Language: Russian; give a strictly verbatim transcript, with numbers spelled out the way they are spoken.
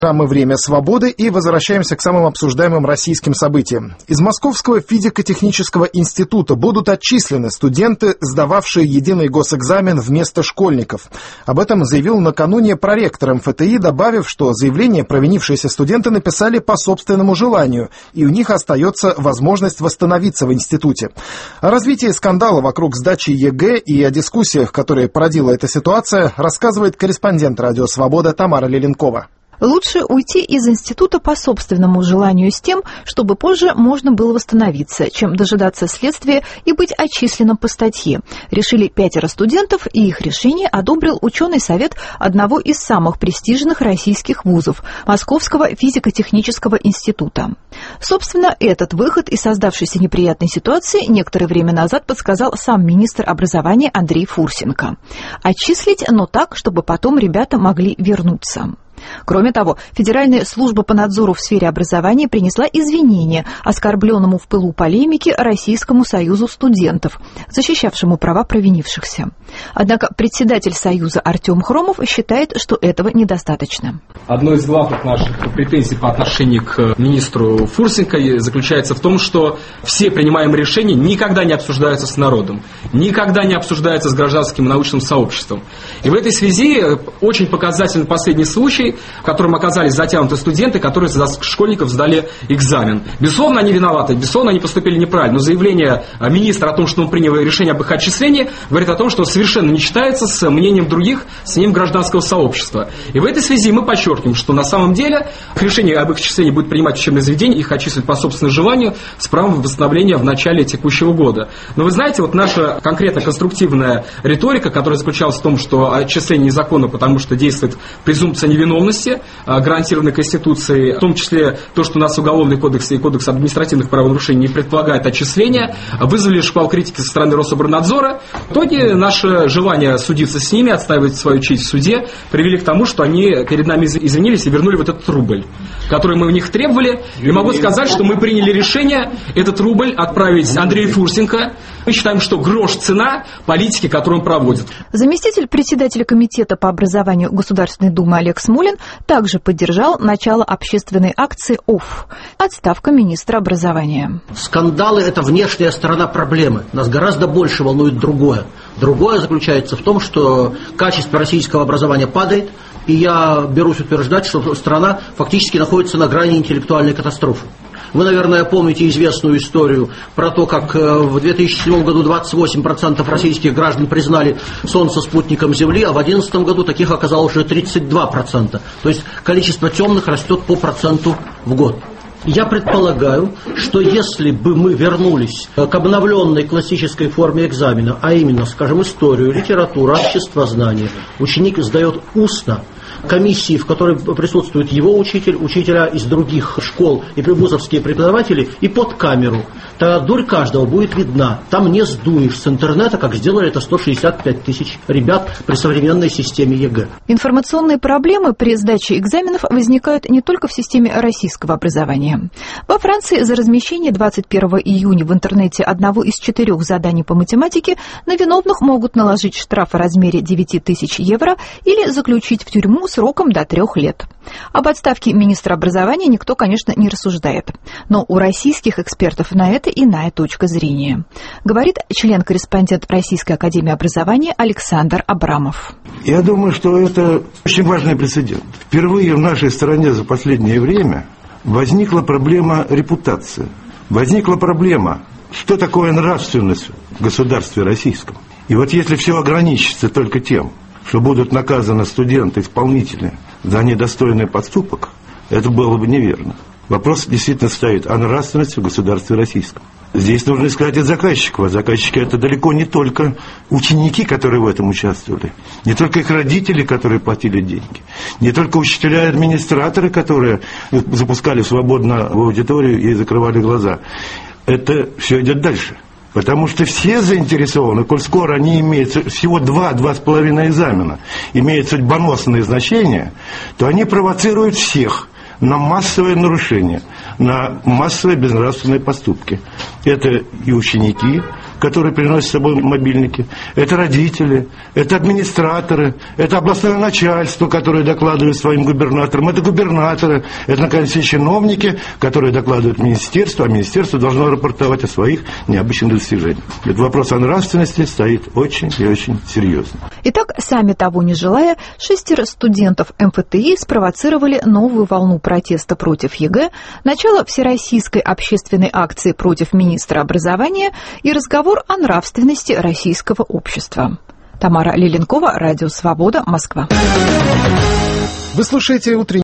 Программы «Время свободы» и возвращаемся к самым обсуждаемым российским событиям. Из Московского физико-технического института будут отчислены студенты, сдававшие единый госэкзамен вместо школьников. Об этом заявил накануне проректор эм эф тэ и, добавив, что заявление провинившиеся студенты написали по собственному желанию, и у них остается возможность восстановиться в институте. О развитии скандала вокруг сдачи е гэ и о дискуссиях, которые породила эта ситуация, рассказывает корреспондент «Радио Свобода» Тамара Леленкова. Лучше уйти из института по собственному желанию с тем, чтобы позже можно было восстановиться, чем дожидаться следствия и быть отчисленным по статье. Решили пятеро студентов, и их решение одобрил ученый совет одного из самых престижных российских вузов – Московского физико-технического института. Собственно, этот выход из создавшейся неприятной ситуации некоторое время назад подсказал сам министр образования Андрей Фурсенко. Отчислить, но так, чтобы потом ребята могли вернуться. Кроме того, Федеральная служба по надзору в сфере образования принесла извинения оскорбленному в пылу полемики Российскому союзу студентов, защищавшему права провинившихся. Однако председатель союза Артем Хромов считает, что этого недостаточно. Одной из главных наших претензий по отношению к министру Фурсенко заключается в том, что все принимаемые решения никогда не обсуждаются с народом, никогда не обсуждаются с гражданским и научным сообществом. И в этой связи очень показательный последний случай, в котором оказались затянуты студенты, которые за школьников сдали экзамен. Безусловно, они виноваты, безусловно, они поступили неправильно, но заявление министра о том, что он принял решение об их отчислении, говорит о том, что совершенно не читается с мнением других, с мнением гражданского сообщества. И в этой связи мы подчеркиваем, что на самом деле решение об их отчислении будет принимать учебное заведение, их отчислят по собственному желанию с правом восстановления в начале текущего года. Но вы знаете, вот наша конкретно конструктивная риторика, которая заключалась в том, что отчисление незаконно, потому что действует презумпция невиновности, гарантированной Конституцией, в том числе то, что у нас Уголовный кодекс и Кодекс административных правонарушений не предполагает отчисления, вызвали шквал критики со стороны Рособорнадзора. В итоге наше желание судиться с ними, отстаивать свою честь в суде, привели к тому, что они перед нами извинились и вернули вот этот рубль, который мы у них требовали. И могу сказать, что мы приняли решение этот рубль отправить Андрею Фурсенко. Мы считаем, что грош цена политики, которую он проводит. Заместитель председателя комитета по образованию Государственной Думы Олег Смолин также поддержал начало общественной акции ОФ – отставка министра образования. Скандалы – это внешняя сторона проблемы. Нас гораздо больше волнует другое. Другое заключается в том, что качество российского образования падает, и я берусь утверждать, что страна фактически находится на грани интеллектуальной катастрофы. Вы, наверное, помните известную историю про то, как в две тысячи седьмом году двадцать восемь процентов российских граждан признали Солнце спутником Земли, а в две тысячи одиннадцатом году таких оказалось уже тридцать два процента. То есть количество темных растет по проценту в год. Я предполагаю, что если бы мы вернулись к обновленной классической форме экзамена, а именно, скажем, историю, литературу, обществознание, ученик сдает устно, комиссии, в которой присутствует его учитель, учителя из других школ и вузовские преподаватели, и под камеру, тогда дурь каждого будет видна. Там не сдуешь с интернета, как сделали это сто шестьдесят пять тысяч ребят при современной системе е гэ. Информационные проблемы при сдаче экзаменов возникают не только в системе российского образования. Во Франции за размещение двадцать первого июня в интернете одного из четырех заданий по математике на виновных могут наложить штраф в размере девять тысяч евро или заключить в тюрьму сроком до трех лет. Об отставке министра образования никто, конечно, не рассуждает. Но у российских экспертов на это иная точка зрения. Говорит член-корреспондент Российской академии образования Александр Абрамов. Я думаю, что это очень важный прецедент. Впервые в нашей стране за последнее время возникла проблема репутации. Возникла проблема, что такое нравственность в государстве российском. И вот если все ограничится только тем, что будут наказаны студенты-исполнители за недостойный поступок, это было бы неверно. Вопрос действительно стоит о нравственности в государстве российском. Здесь нужно искать от заказчиков. А заказчики – это далеко не только ученики, которые в этом участвовали, не только их родители, которые платили деньги, не только учителя и администраторы, которые запускали свободно в аудиторию и закрывали глаза. Это все идет дальше. Потому что все заинтересованы, коль скоро они имеют всего два-два с половиной экзамена, имеют судьбоносные значения, то они провоцируют всех на массовые нарушения, на массовые безнравственные поступки. Это и ученики, которые приносят с собой мобильники, это родители, это администраторы, это областное начальство, которое докладывает своим губернаторам, это губернаторы, это, наконец, и чиновники, которые докладывают министерству, а министерство должно рапортовать о своих необычных достижениях. Этот вопрос о нравственности стоит очень и очень серьезно. Итак, сами того не желая, шестеро студентов эм эф тэ и спровоцировали новую волну протеста против ЕГЭ, начало всероссийской общественной акции против министра образования и разговор о нравственности российского общества. Тамара Лиленкова, Радио Свобода, Москва. Вы слушаете утренний